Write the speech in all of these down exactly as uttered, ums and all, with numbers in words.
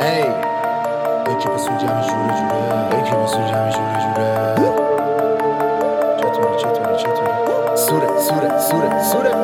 ای یکی بسون جمع جوره جوره یکی بسون جمع جوره جوره چطوری چطوری چطوری سوره سوره سوره سوره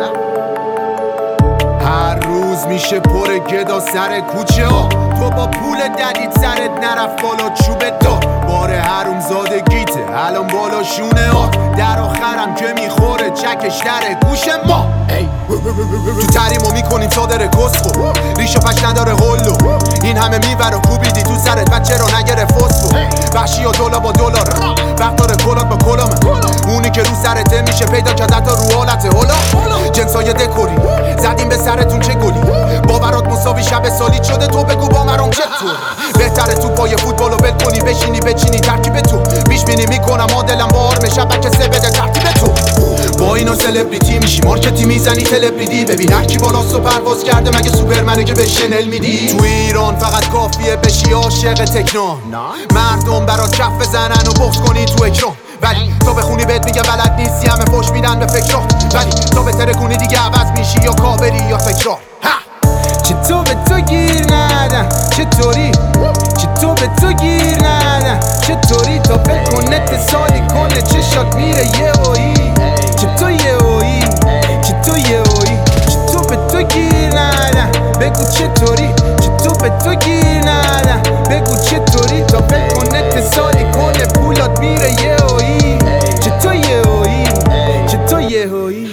هر روز میشه پر گدا سر کوچه ها تو با پول ددید سرت نرفت بالا چوب دار باره حروم زادگیته الان بالا شونه ها در آخرم که میخوره چکش در گوش ما ای تو تریمو میکنیم صادر کسخو ریش و پش نداره غلو این همه میور و کوبیدی تو سرت بچه رو نگره فسفو وحشی و دولا با دلار وقت داره کلات با کلامه اونی که رو سرته میشه پیدا کرد تا رو حالت هلا جنسای دکوری زدیم به سرتون چه گلی باورات مساوی شب سالیت شده تو بگو با مرام چطور بهتره تو پای فوتبالو ول کنی بشینی بچینی ترکیب تو پیش بینی میکنم عادلم با آرم شبکه سه بده ترتیب تو با اینو سلبریتی میشی مارکتی میزنی تلبریدی ببین هرکی بالاست و پرواز کرده مگه سوپرمنه که به شنل میدی تو ایران فقط کافیه بشی عاشق تکنو مردم برات کف بزنن و بغض کنی تو اکران ولی تا بخونی بهت میگه بلد نیستی همه فوش میدن به فکرات ولی تا بهتره کنی دیگه عوض میشی یا کابری یا تکرار چطور به تو گیر ندن چطوری چطور به تو گیر ندن چطوری تا بکنه تسالی کنه چشات میره یه اویی چطور یه اویی چطور یه اویی چطور به تو گیر ندن بگو چطوری چطور به تو گیر ندن بگو چطوری تا بکنه تسالی کنه پولات میره یه اویی چطور یه اویی چطور یه اویی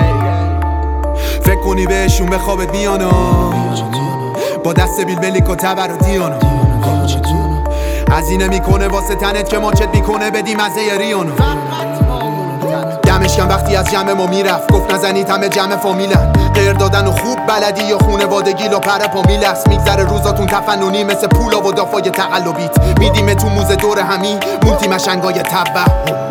فکر کنی بهشون به خوابت میانا با دست بیل بلیک و تبر و دیانا هزینه میکنه واسه تنت که ماچت میکنه بدی مزه ریانو دمش کم وقتی از جمع ما میرفت گفت نزنید همه جمع فامیلن غیر دادن و خوب بلدی یا خونوادگی لا پر پا میلست میگذره روزاتون تفننی مثل پولا و دافای تقلبیت میدیم تو موزه دور همی مولتی مشنگای تبه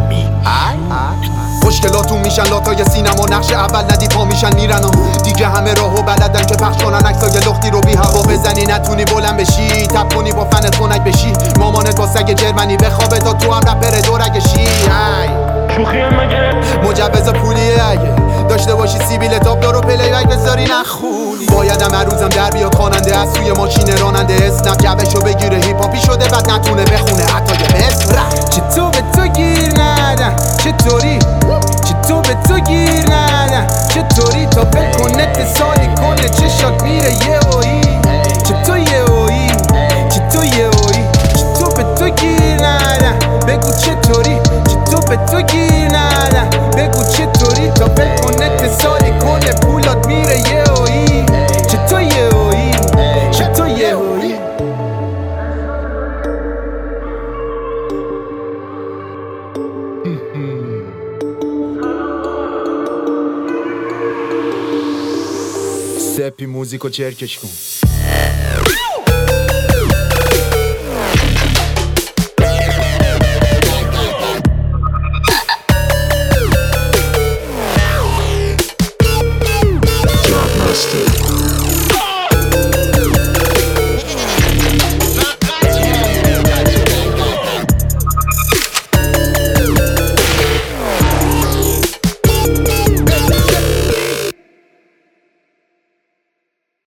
مشکلاتون میشن لاتای سینما نقش اول ندی پا میشن میرن دیگه همه راهو بلدن که پخش کنن عکسای لختی رو بی هوا بزنی نتونی بلند بشی تپ کنی با فنت خنک بشی مامانت با سگ جرمنی بخوابه تا تو هم رپر دورگشی مجوز پولیه اگه داشته باشی سیبیل تاب دار و پلی بک بذاری نخونی بایدم هر روزم در بیاد خواننده از سوی ماشین راننده اسنپ جوشو بگیره هیپ هاپی شده بعد نتونه بخونه حتی یه متر چطور به تو گیر ندن چطوری چطور به تو گیر ندن چطوری تا بکنه تسالی کنه چشات میره یه اویی چطور یه اویی چطور یه اویی چطور به تو گیر ندن بگو چطوری چطور به تو گیر ندن بگو چطوری تا بکنه تسالی کنه پولات میره یه اویی چطور یه اویی چطور یه اویی سپی موزیکو چرکش کن